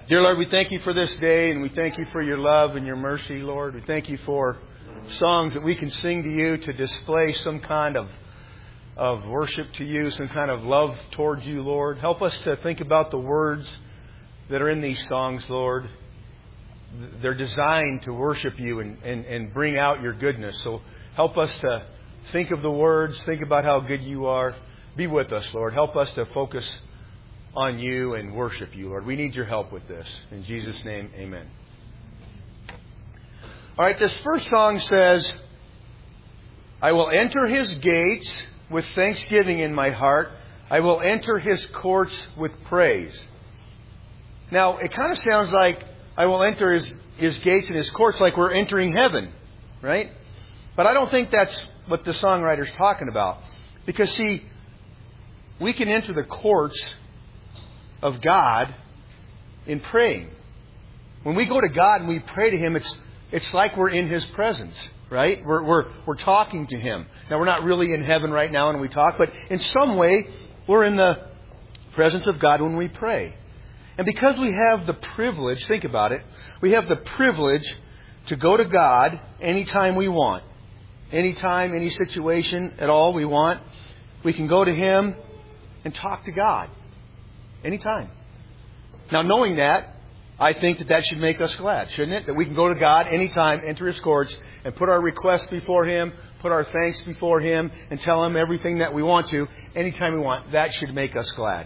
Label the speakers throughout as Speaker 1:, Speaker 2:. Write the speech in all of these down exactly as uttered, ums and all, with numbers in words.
Speaker 1: Dear Lord, we thank you for this day, and we thank you for your love and your mercy, Lord. We thank you for songs that we can sing to you to display some kind of of worship to you, some kind of love towards you, Lord. Help us to think about the words that are in these songs, Lord. They're designed to worship you and, and, and bring out your goodness. So help us to think of the words, think about how good you are. Be with us, Lord. Help us to focus on you and worship you, Lord. We need your help with this. In Jesus' name, amen. All right, this first song says, I will enter his gates with thanksgiving in my heart. I will enter his courts with praise. Now, it kind of sounds like I will enter his, his gates and his courts like we're entering heaven, right? But I don't think that's what the songwriter's talking about. Because, see, we can enter the courts of God in praying. When we go to God and we pray to Him, it's it's like we're in His presence, right? We're we're we're talking to Him. Now, we're not really in heaven right now when we talk, but in some way, we're in the presence of God when we pray. And because we have the privilege, think about it, we have the privilege to go to God anytime we want. Anytime, any situation at all we want, we can go to Him and talk to God. Anytime. Now, knowing that, I think that that should make us glad, shouldn't it? That we can go to God anytime, enter His courts, and put our requests before Him, put our thanks before Him, and tell Him everything that we want to, anytime we want. That should make us glad.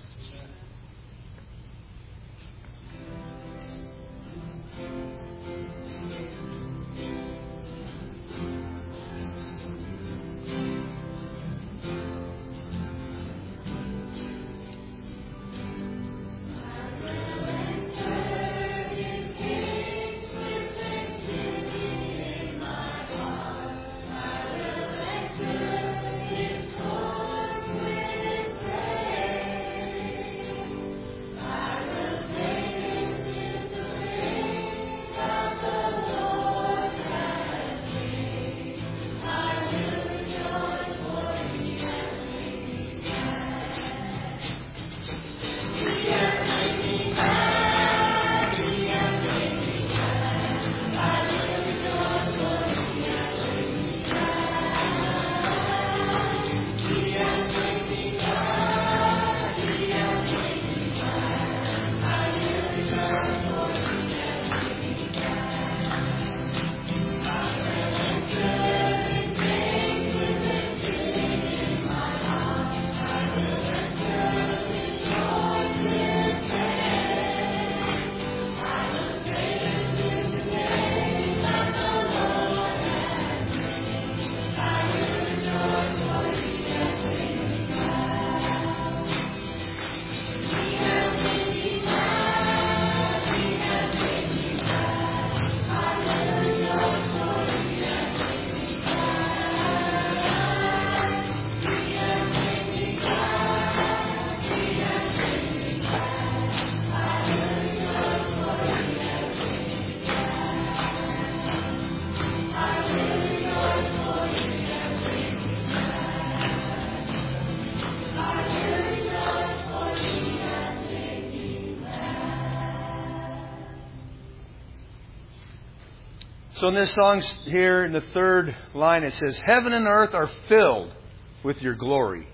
Speaker 1: So in this song here, in the third line, it says, Heaven and earth are filled with your glory.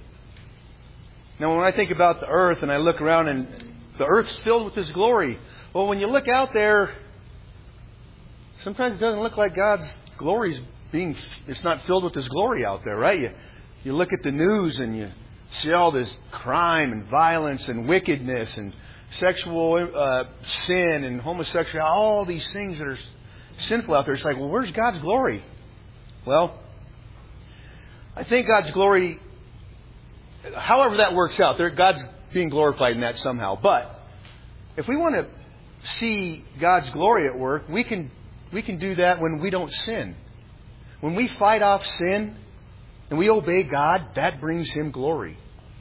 Speaker 1: Now, when I think about the earth and I look around and the earth's filled with His glory, well, when you look out there, sometimes it doesn't look like God's glory is being, it's not filled with His glory out there, right? You, you look at the news and you see all this crime and violence and wickedness and sexual uh, sin and homosexuality, all these things that are sinful out there. It's like, well, where's God's glory? Well, I think God's glory, however that works out, there, God's being glorified in that somehow. But if we want to see God's glory at work, we can we can do that when we don't sin. When we fight off sin and we obey God, that brings Him glory.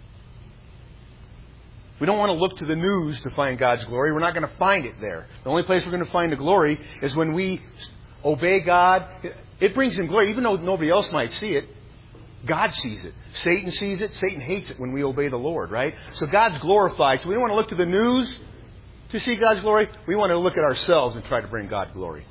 Speaker 1: We don't want to look to the news to find God's glory. We're not going to find it there. The only place we're going to find the glory is when we obey God. It brings Him glory, even though nobody else might see it. God sees it. Satan sees it. Satan hates it when we obey the Lord, right? So God's glorified. So we don't want to look to the news to see God's glory. We want to look at ourselves and try to bring God glory.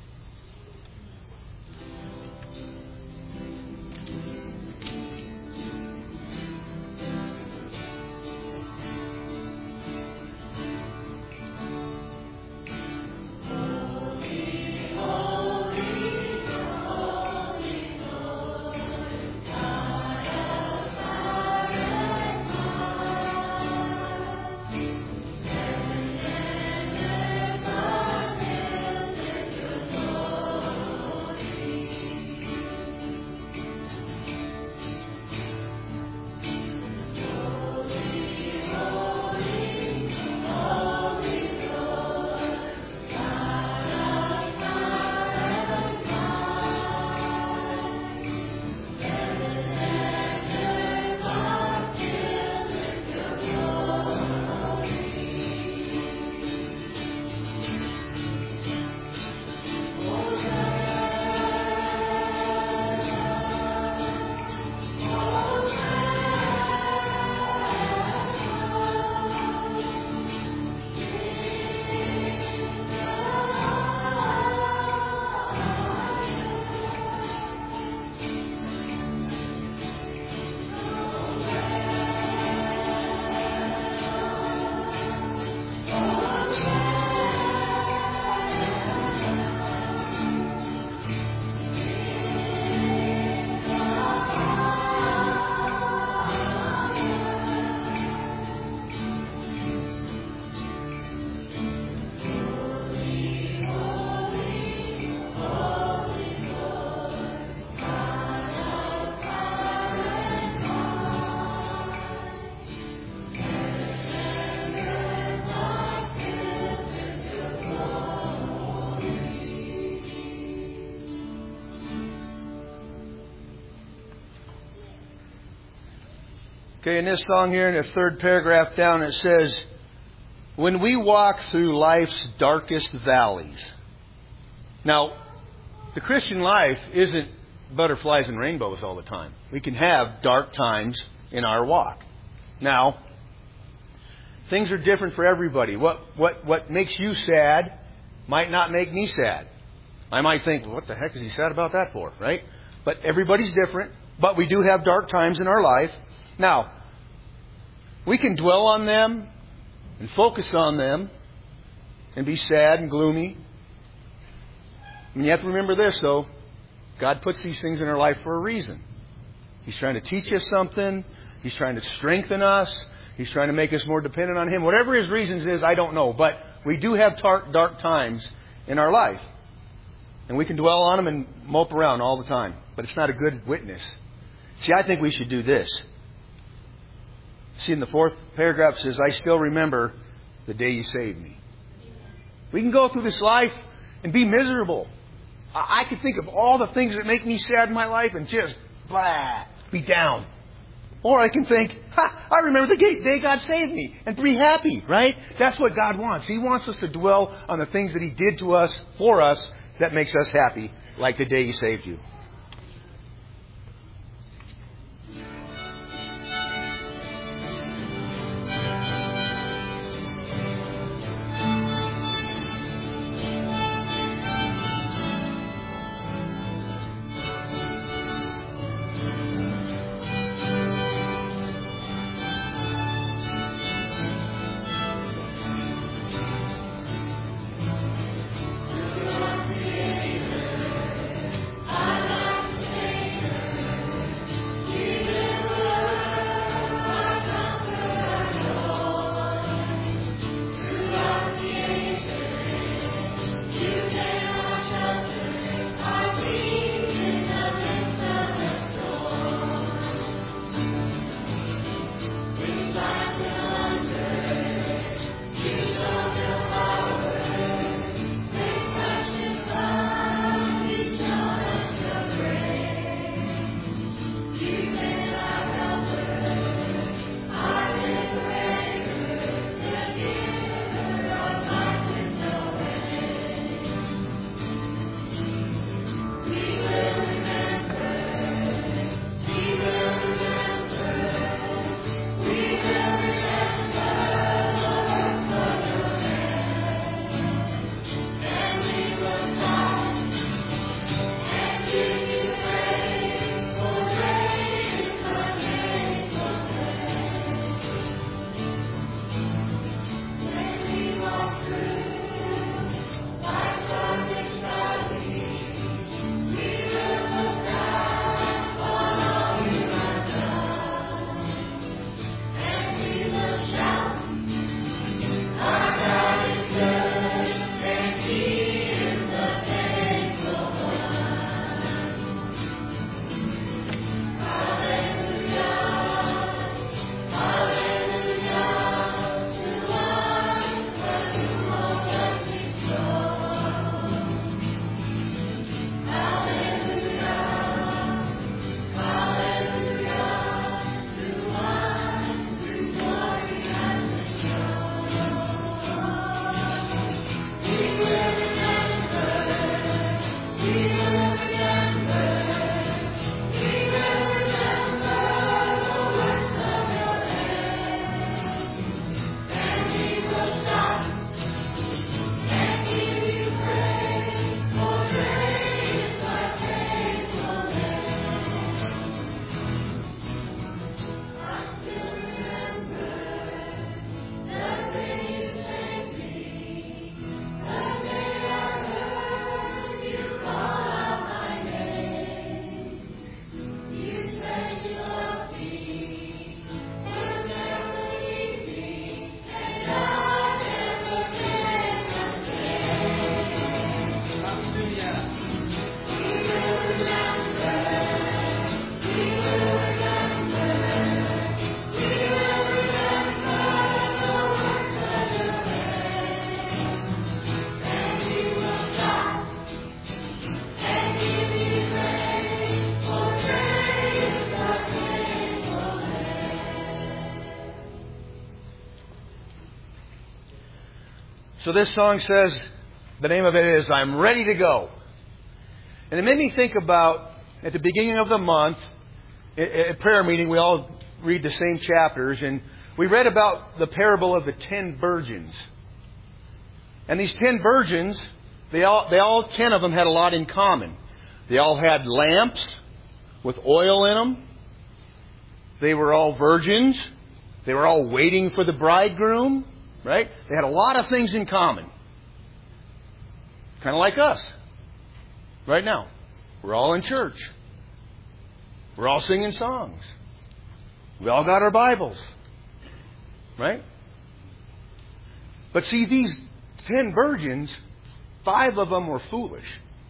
Speaker 1: Okay, in this song here, in the third paragraph down, it says, when we walk through life's darkest valleys. Now, the Christian life isn't butterflies and rainbows all the time. We can have dark times in our walk. Now, things are different for everybody. What, what, what makes you sad might not make me sad. I might think, well, what the heck is he sad about that for, right? But everybody's different. But we do have dark times in our life. Now, we can dwell on them and focus on them and be sad and gloomy. And you have to remember this, though. God puts these things in our life for a reason. He's trying to teach us something. He's trying to strengthen us. He's trying to make us more dependent on Him. Whatever His reasons is, I don't know. But we do have dark, dark times in our life. And we can dwell on them and mope around all the time. But it's not a good witness. See, I think we should do this. See, in the fourth paragraph it says, I still remember the day you saved me. We can go through this life and be miserable. I could think of all the things that make me sad in my life and just, blah, be down. Or I can think, ha, I remember the day God saved me and be happy, right? That's what God wants. He wants us to dwell on the things that He did to us, for us, that makes us happy, like the day He saved you.
Speaker 2: I
Speaker 1: So this song says, the name of it is, I'm Ready to Go. And it made me think about, at the beginning of the month, at prayer meeting, we all read the same chapters, and we read about the parable of the ten virgins. And these ten virgins, they all, they all ten of them had a lot in common. They all had lamps with oil in them. They were all virgins. They were all waiting for the bridegroom, right? They had a lot of things in common. Kind of like us right now. We're all in church. We're all singing songs. We all got our Bibles, right? But see, these ten virgins, five of them were foolish.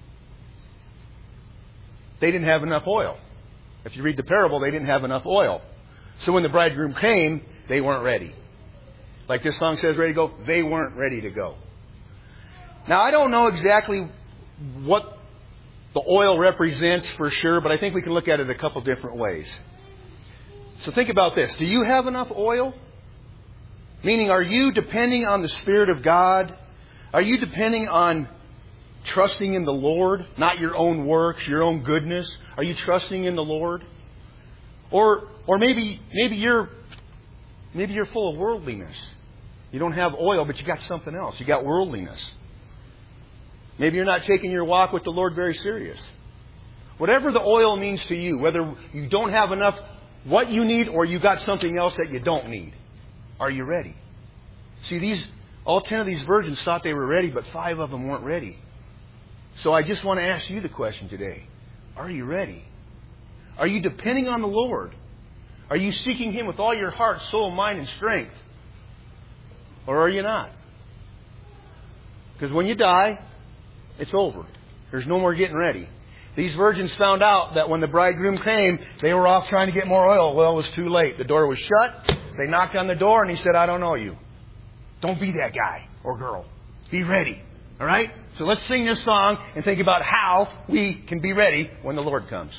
Speaker 1: They didn't have enough oil. If you read the parable, they didn't have enough oil. So when the bridegroom came, they weren't ready. Like this song says, ready to go, they weren't ready to go. Now, I don't know exactly what the oil represents for sure, but I think we can look at it a couple different ways. So think about this. Do you have enough oil? Meaning, are you depending on the Spirit of God? Are you depending on trusting in the Lord, not your own works, your own goodness? Are you trusting in the Lord? Or or maybe maybe you're maybe you're full of worldliness. You don't have oil, but you got something else. You got worldliness. Maybe you're not taking your walk with the Lord very serious. Whatever the oil means to you, whether you don't have enough what you need or you got something else that you don't need, are you ready? See, these all ten of these virgins thought they were ready, but five of them weren't ready. So I just want to ask you the question today. Are you ready? Are you depending on the Lord? Are you seeking Him with all your heart, soul, mind, and strength? Or are you not? Because when you die, it's over. There's no more getting ready. These virgins found out that when the bridegroom came, they were off trying to get more oil. Well, it was too late. The door was shut. They knocked on the door and He said, I don't know you. Don't be that guy or girl. Be ready. All right? So let's sing this song and think about how we can be ready when the Lord comes.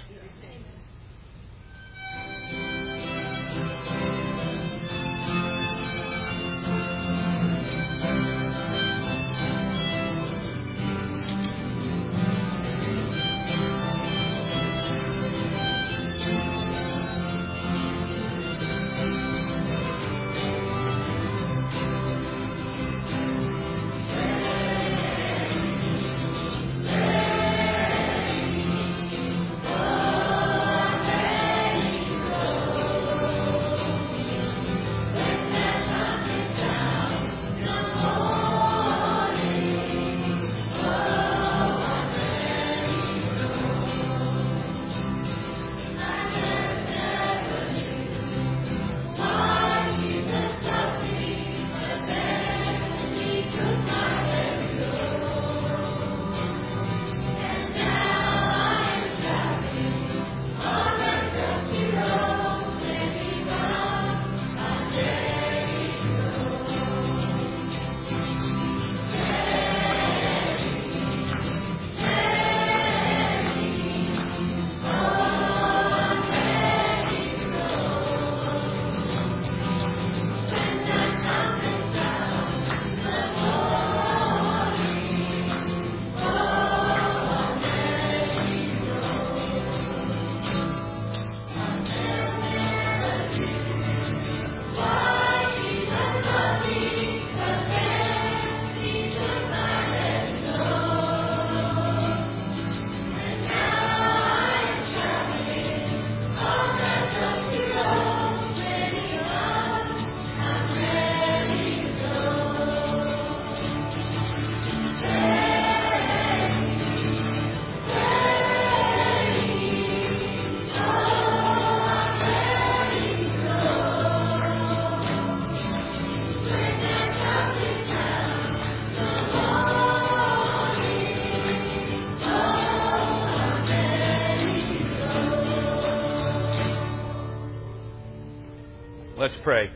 Speaker 1: Let's pray.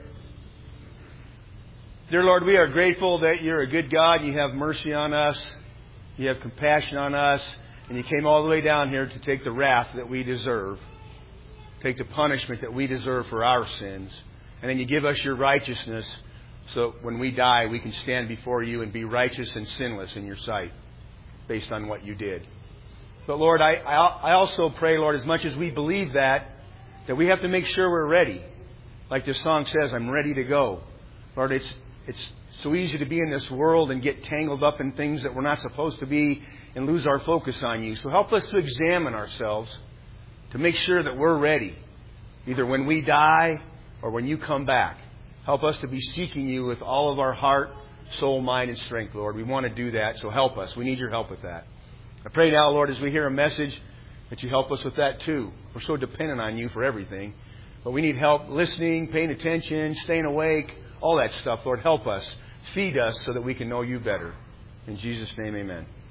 Speaker 1: Dear Lord, we are grateful that You're a good God. You have mercy on us. You have compassion on us. And You came all the way down here to take the wrath that we deserve. Take the punishment that we deserve for our sins. And then You give us Your righteousness So when we die, we can stand before you and be righteous and sinless in your sight based on what you did. But Lord, I, I, I also pray, Lord, as much as we believe that, that we have to make sure we're ready. Like this song says, I'm ready to go. Lord, it's it's so easy to be in this world and get tangled up in things that we're not supposed to be and lose our focus on you. So help us to examine ourselves to make sure that we're ready, either when we die or when you come back. Help us to be seeking you with all of our heart, soul, mind, and strength, Lord. We want to do that, so help us. We need your help with that. I pray now, Lord, as we hear a message, that you help us with that too. We're so dependent on you for everything. But we need help listening, paying attention, staying awake, all that stuff. Lord, help us. Feed us so that we can know you better. In Jesus' name, amen.